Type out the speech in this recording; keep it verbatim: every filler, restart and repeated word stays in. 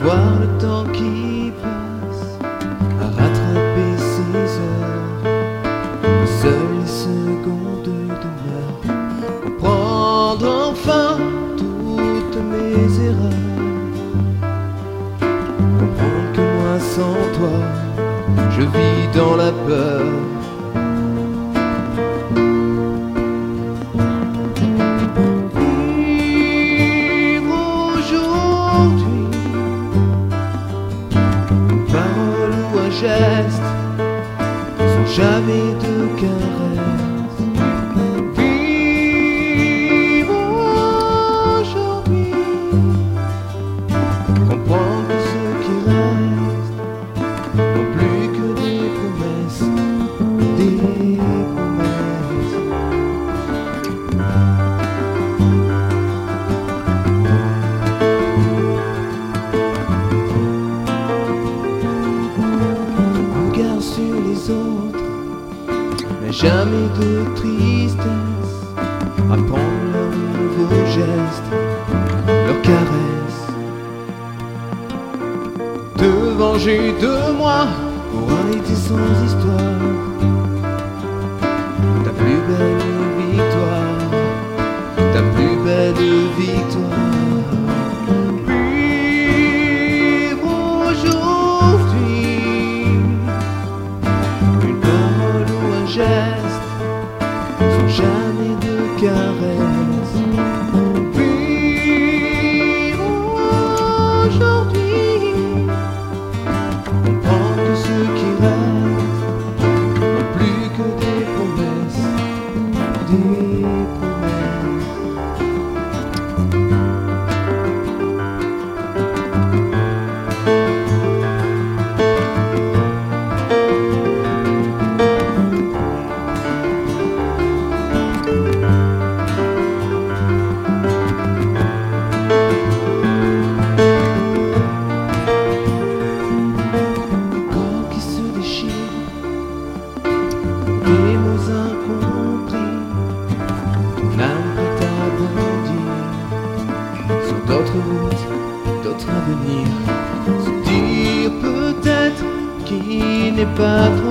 voir le temps qui passe, à rattraper ses heures. Seules les secondes demeurent, comprendre enfin toutes mes erreurs. Comprendre que moi sans toi, je vis dans la peur. Geste, sans jamais de caresse. Vivre aujourd'hui, comprendre que ce qui reste n'est plus que des promesses, des promesses. Sur les autres, mais jamais de tristesse. Apprendre leurs nouveaux gestes, leurs caresses. Te venger de moi pour un été sans histoire. Ta plus belle victoire, ta plus belle victoire. Geste, sans jamais de caresse. Vivre aujourd'hui, comprendre que ce qui reste n'est plus que des promesses, des promesses. Des mots incompris, ton âme prête à bondir sur d'autres routes, d'autres avenirs. Se dire peut-être qu'il n'est pas trop